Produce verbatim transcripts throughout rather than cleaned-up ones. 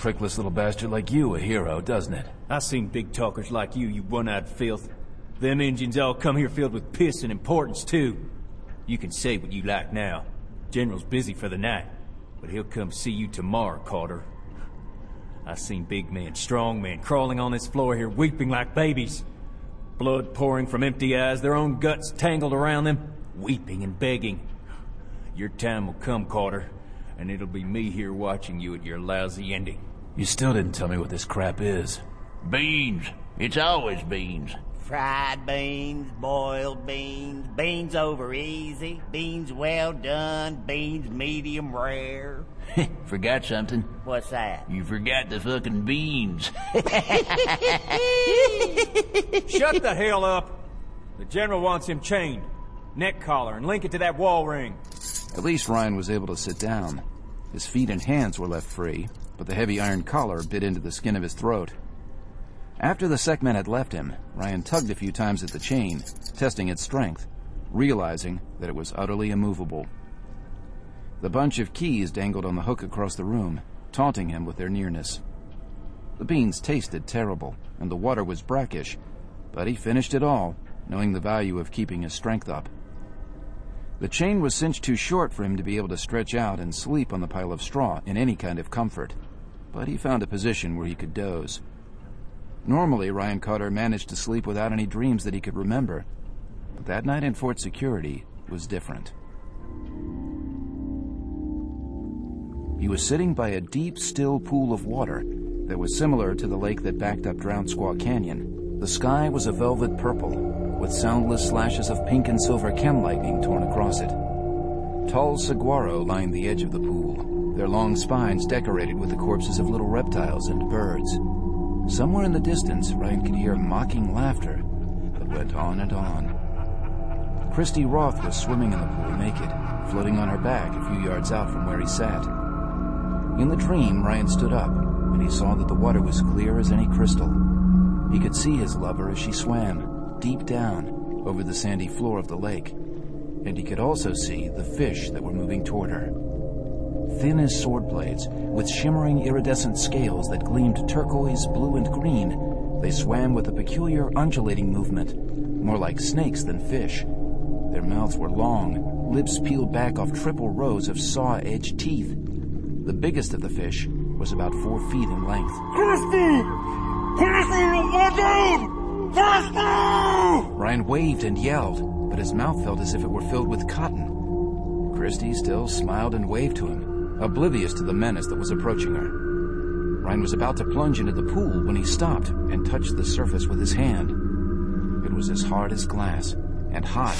prickless little bastard like you a hero, doesn't it? I seen big talkers like you, you one-eyed filth. Them Injuns all come here filled with piss and importance, too. You can say what you like now. General's busy for the night, but he'll come see you tomorrow, Carter. I seen big men, strong men, crawling on this floor here, weeping like babies. Blood pouring from empty eyes, their own guts tangled around them, weeping and begging. Your time will come, Carter, and it'll be me here watching you at your lousy ending. You still didn't tell me what this crap is. Beans. It's always beans. Fried beans, boiled beans, beans over easy, beans well done, beans medium rare. Forgot something? What's that? You forgot the fucking beans. Shut the hell up! The General wants him chained. Neck collar and link it to that wall ring. At least Ryan was able to sit down. His feet and hands were left free, but the heavy iron collar bit into the skin of his throat. After the Sekmen had left him, Ryan tugged a few times at the chain, testing its strength, realizing that it was utterly immovable. The bunch of keys dangled on the hook across the room, taunting him with their nearness. The beans tasted terrible, and the water was brackish, but he finished it all, knowing the value of keeping his strength up. The chain was cinched too short for him to be able to stretch out and sleep on the pile of straw in any kind of comfort, but he found a position where he could doze. Normally, Ryan Carter managed to sleep without any dreams that he could remember, but that night in Fort Security was different. He was sitting by a deep, still pool of water that was similar to the lake that backed up Drowned Squaw Canyon. The sky was a velvet purple, with soundless slashes of pink and silver chem lightning torn across it. Tall saguaro lined the edge of the pool, their long spines decorated with the corpses of little reptiles and birds. Somewhere in the distance, Ryan could hear mocking laughter that went on and on. Christy Roth was swimming in the pool naked, floating on her back a few yards out from where he sat. In the dream, Ryan stood up, and he saw that the water was clear as any crystal. He could see his lover as she swam, deep down, over the sandy floor of the lake, and he could also see the fish that were moving toward her. Thin as sword blades, with shimmering iridescent scales that gleamed turquoise, blue, and green, they swam with a peculiar undulating movement, more like snakes than fish. Their mouths were long, lips peeled back off triple rows of saw-edged teeth. The biggest of the fish was about four feet in length. Christy! Christy, look out! Christy! Ryan waved and yelled, but his mouth felt as if it were filled with cotton. Christy still smiled and waved to him, oblivious to the menace that was approaching her. Ryan was about to plunge into the pool when he stopped and touched the surface with his hand. It was as hard as glass and hot.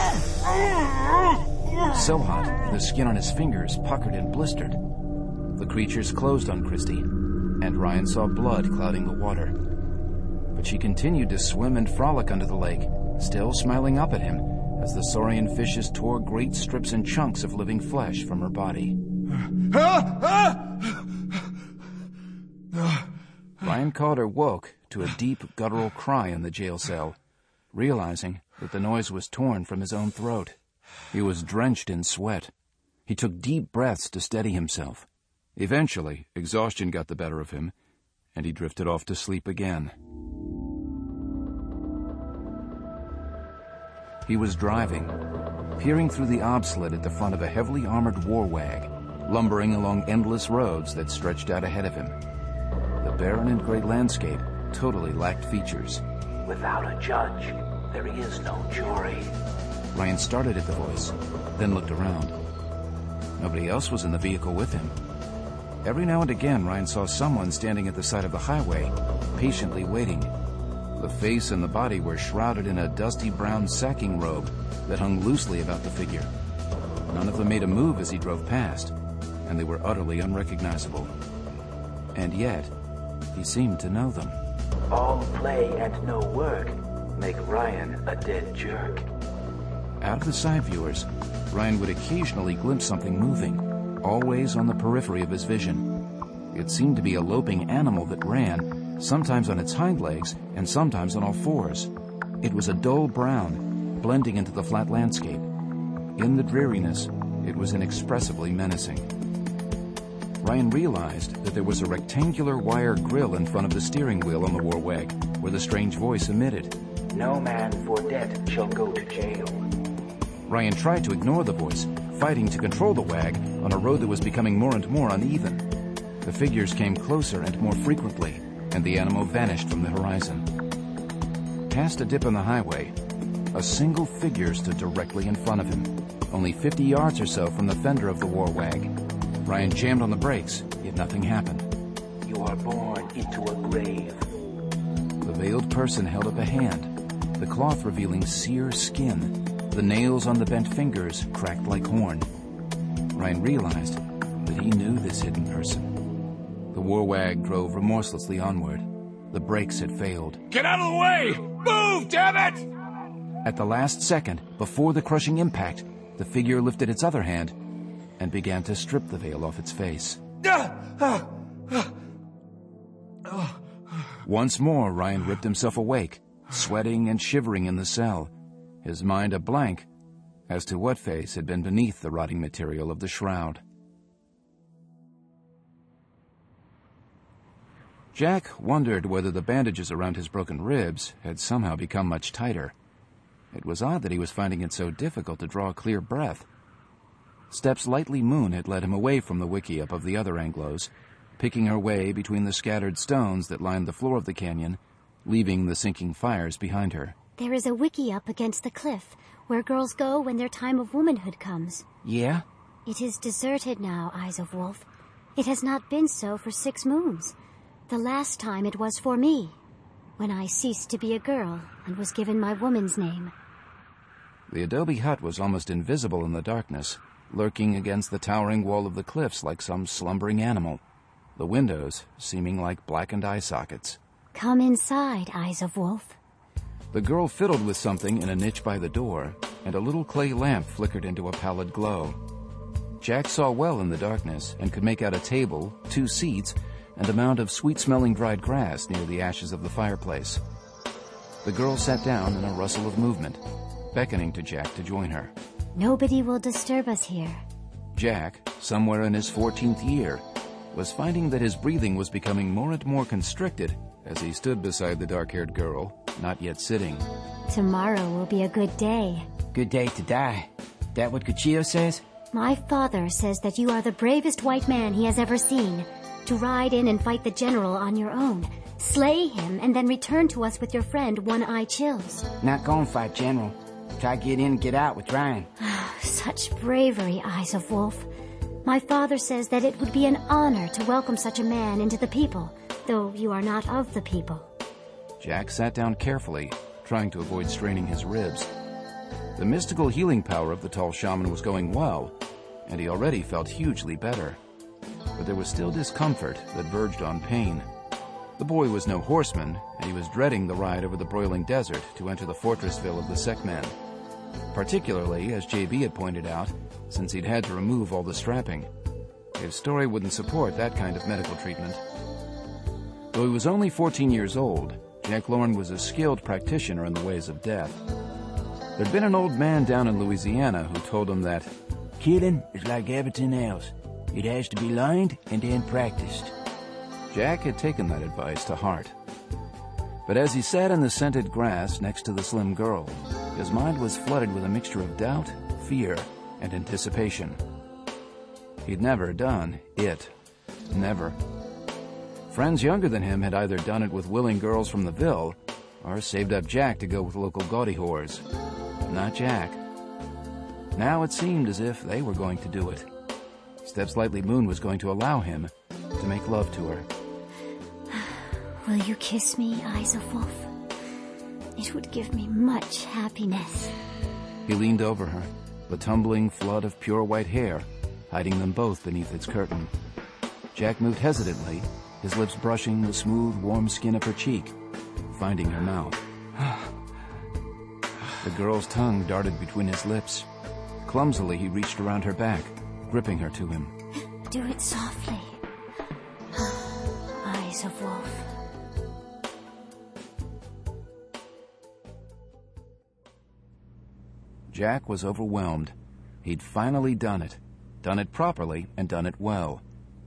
So hot, the skin on his fingers puckered and blistered. The creatures closed on Christy, and Ryan saw blood clouding the water. But she continued to swim and frolic under the lake, still smiling up at him as the saurian fishes tore great strips and chunks of living flesh from her body. Ryan Carter woke to a deep, guttural cry in the jail cell, realizing that the noise was torn from his own throat. He was drenched in sweat. He took deep breaths to steady himself. Eventually, exhaustion got the better of him, and he drifted off to sleep again. He was driving, peering through the obslit at the front of a heavily armored war wag, lumbering along endless roads that stretched out ahead of him. The barren and great landscape totally lacked features. Without a judge, there is no jury. Ryan started at the voice, then looked around. Nobody else was in the vehicle with him. Every now and again, Ryan saw someone standing at the side of the highway, patiently waiting. The face and the body were shrouded in a dusty brown sacking robe that hung loosely about the figure. None of them made a move as he drove past, and they were utterly unrecognizable. And yet, he seemed to know them. All play and no work make Ryan a dead jerk. Out of the side viewers, Ryan would occasionally glimpse something moving, always on the periphery of his vision. It seemed to be a loping animal that ran, sometimes on its hind legs and sometimes on all fours. It was a dull brown, blending into the flat landscape. In the dreariness, it was inexpressibly menacing. Ryan realized that there was a rectangular wire grill in front of the steering wheel on the Warwag, where the strange voice emitted. No man for debt shall go to jail. Ryan tried to ignore the voice, fighting to control the wag on a road that was becoming more and more uneven. The figures came closer and more frequently, and the animal vanished from the horizon. Past a dip in the highway, a single figure stood directly in front of him, only fifty yards or so from the fender of the Warwag. Ryan jammed on the brakes, yet nothing happened. You are born into a grave. The veiled person held up a hand, the cloth revealing sear skin. The nails on the bent fingers cracked like horn. Ryan realized that he knew this hidden person. The Warwag drove remorselessly onward. The brakes had failed. Get out of the way! Move, damn it! At the last second, before the crushing impact, the figure lifted its other hand and began to strip the veil off its face. Once more, Ryan ripped himself awake, sweating and shivering in the cell, his mind a blank as to what face had been beneath the rotting material of the shroud. Jack wondered whether the bandages around his broken ribs had somehow become much tighter. It was odd that he was finding it so difficult to draw a clear breath. Steps Lightly Moon had led him away from the wickiup of the other Anglos, picking her way between the scattered stones that lined the floor of the canyon, leaving the sinking fires behind her. There is a wickiup against the cliff, where girls go when their time of womanhood comes. Yeah? It is deserted now, Eyes of Wolf. It has not been so for six moons. The last time it was for me, when I ceased to be a girl and was given my woman's name. The adobe hut was almost invisible in the darkness, lurking against the towering wall of the cliffs like some slumbering animal, the windows seeming like blackened eye sockets. Come inside, Eyes of Wolf. The girl fiddled with something in a niche by the door, and a little clay lamp flickered into a pallid glow. Jack saw well in the darkness and could make out a table, two seats, and a mound of sweet-smelling dried grass near the ashes of the fireplace. The girl sat down in a rustle of movement, beckoning to Jack to join her. Nobody will disturb us here. Jack, somewhere in his fourteenth year, was finding that his breathing was becoming more and more constricted as he stood beside the dark-haired girl, not yet sitting. Tomorrow will be a good day. Good day to die. That what Cuchillo says? My father says that you are the bravest white man he has ever seen. To ride in and fight the general on your own, slay him, and then return to us with your friend One-Eye Chills. Not gonna fight General. Try get in and get out with Ryan. Such bravery, Eyes of Wolf. My father says that it would be an honor to welcome such a man into the people, though you are not of the people. Jack sat down carefully, trying to avoid straining his ribs. The mystical healing power of the tall shaman was going well, and he already felt hugely better. But there was still discomfort that verged on pain. The boy was no horseman, and he was dreading the ride over the broiling desert to enter the fortressville of the Sekmen. Particularly, as J B had pointed out, since he'd had to remove all the strapping. His story wouldn't support that kind of medical treatment. Though he was only fourteen years old, Jack Lorne was a skilled practitioner in the ways of death. There'd been an old man down in Louisiana who told him that killing is like everything else. It has to be learned and then practiced. Jack had taken that advice to heart. But as he sat in the scented grass next to the slim girl, his mind was flooded with a mixture of doubt, fear, and anticipation. He'd never done it. Never. Friends younger than him had either done it with willing girls from the Ville, or saved up Jack to go with local gaudy whores. Not Jack. Now it seemed as if they were going to do it. Steps Lightly Moon was going to allow him to make love to her. Will you kiss me, Eyes of Wolf? It would give me much happiness. He leaned over her, the tumbling flood of pure white hair, hiding them both beneath its curtain. Jack moved hesitantly, his lips brushing the smooth, warm skin of her cheek, finding her mouth. The girl's tongue darted between his lips. Clumsily, he reached around her back, gripping her to him. Do it softly. Eyes of Wolf. Jack was overwhelmed. He'd finally done it. Done it properly and done it well.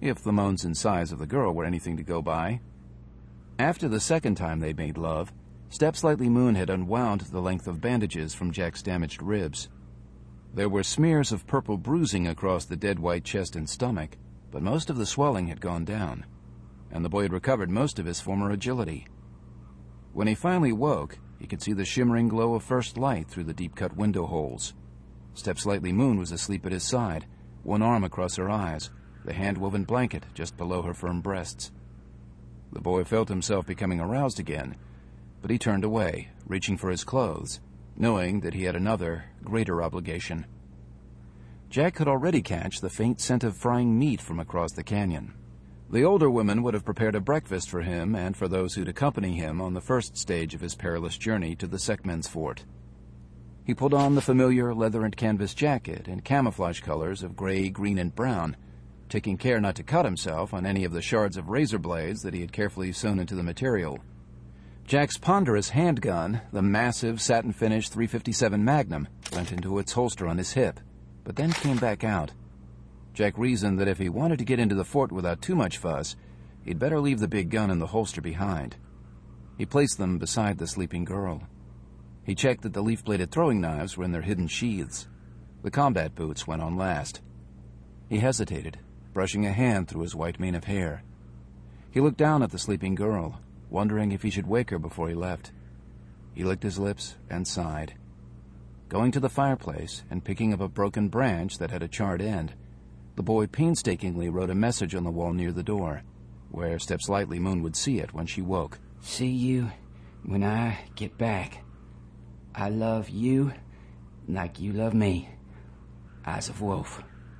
if the moans and sighs of the girl were anything to go by. After the second time they'd made love, Step Slightly Moon had unwound the length of bandages from Jack's damaged ribs. There were smears of purple bruising across the dead white chest and stomach, but most of the swelling had gone down, and the boy had recovered most of his former agility. When he finally woke, he could see the shimmering glow of first light through the deep-cut window holes. Step Slightly Moon was asleep at his side, one arm across her eyes, the hand-woven blanket just below her firm breasts. The boy felt himself becoming aroused again, but he turned away, reaching for his clothes, knowing that he had another, greater obligation. Jack could already catch the faint scent of frying meat from across the canyon. The older women would have prepared a breakfast for him and for those who'd accompany him on the first stage of his perilous journey to the Sekhmen's fort. He pulled on the familiar leather and canvas jacket in camouflage colors of gray, green, and brown, taking care not to cut himself on any of the shards of razor blades that he had carefully sewn into the material. Jack's ponderous handgun, the massive satin-finished three fifty-seven Magnum, went into its holster on his hip, but then came back out. Jack reasoned that if he wanted to get into the fort without too much fuss, he'd better leave the big gun and the holster behind. He placed them beside the sleeping girl. He checked that the leaf-bladed throwing knives were in their hidden sheaths. The combat boots went on last. He hesitated, brushing a hand through his white mane of hair. He looked down at the sleeping girl, wondering if he should wake her before he left. He licked his lips and sighed. Going to the fireplace and picking up a broken branch that had a charred end, the boy painstakingly wrote a message on the wall near the door, where Step Slightly Moon would see it when she woke. See you when I get back. I love you like you love me. Eyes of Wolf.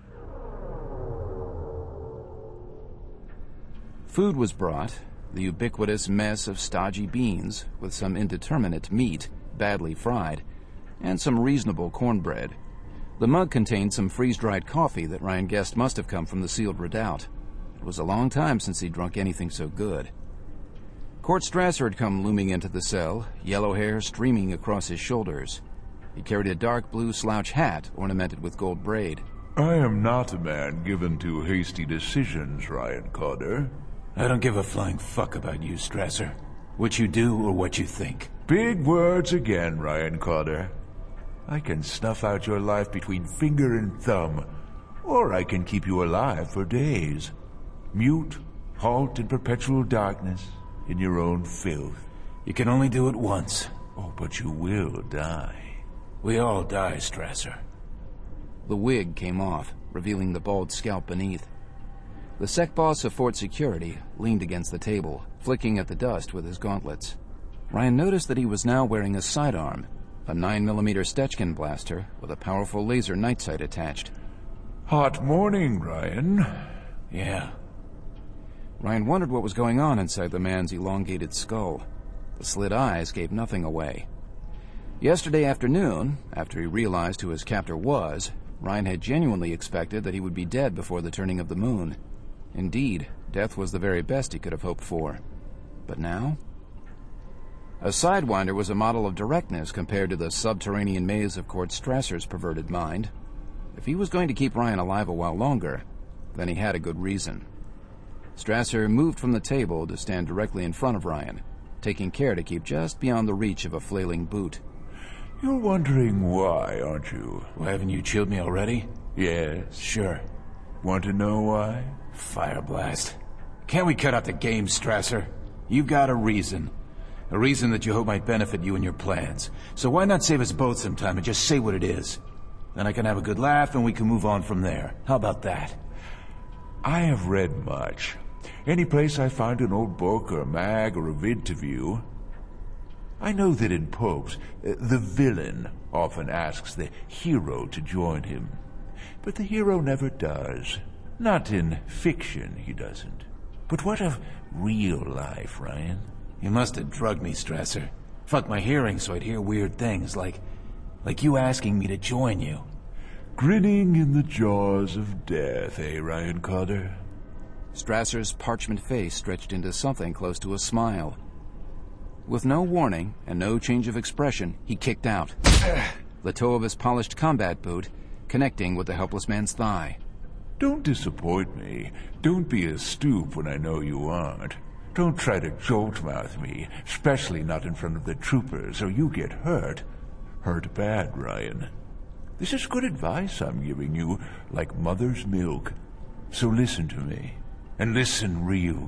Food was brought, the ubiquitous mess of stodgy beans with some indeterminate meat, badly fried, and some reasonable cornbread. The mug contained some freeze-dried coffee that Ryan guessed must have come from the sealed redoubt. It was a long time since he'd drunk anything so good. Court Strasser had come looming into the cell, yellow hair streaming across his shoulders. He carried a dark blue slouch hat ornamented with gold braid. I am not a man given to hasty decisions, Ryan Carter. I don't give a flying fuck about you, Strasser. What you do or what you think. Big words again, Ryan Carter. I can snuff out your life between finger and thumb, or I can keep you alive for days. Mute, halt in perpetual darkness, in your own filth. You can only do it once. Oh, but you will die. We all die, Strasser. The wig came off, revealing the bald scalp beneath. The sec boss of Fort Security leaned against the table, flicking at the dust with his gauntlets. Ryan noticed that he was now wearing a sidearm, a nine millimeter Stechkin blaster with a powerful laser night sight attached. Hot morning, Ryan. Yeah. Ryan wondered what was going on inside the man's elongated skull. The slit eyes gave nothing away. Yesterday afternoon, after he realized who his captor was, Ryan had genuinely expected that he would be dead before the turning of the moon. Indeed, death was the very best he could have hoped for. But now? A Sidewinder was a model of directness compared to the subterranean maze of Court Strasser's perverted mind. If he was going to keep Ryan alive a while longer, then he had a good reason. Strasser moved from the table to stand directly in front of Ryan, taking care to keep just beyond the reach of a flailing boot. You're wondering why, aren't you? Well, haven't you chilled me already? Yes. Sure. Want to know why? Fire blast. Can't we cut out the game, Strasser? You've got a reason. A reason that you hope might benefit you and your plans. So why not save us both some time and just say what it is? Then I can have a good laugh and we can move on from there. How about that? I have read much. Any place I find an old book or a mag or a vid to view. I know that in pulps, uh, the villain often asks the hero to join him. But the hero never does. Not in fiction, he doesn't. But what of real life, Ryan? You must have drugged me, Strasser. Fucked my hearing so I'd hear weird things, like... like you asking me to join you. Grinning in the jaws of death, eh, Ryan Carter? Strasser's parchment face stretched into something close to a smile. With no warning and no change of expression, he kicked out, the toe of his polished combat boot connecting with the helpless man's thigh. Don't disappoint me. Don't be a stoop when I know you aren't. Don't try to jolt-mouth me, especially not in front of the troopers, or you get hurt. Hurt bad, Ryan. This is good advice I'm giving you, like mother's milk. So listen to me, and listen real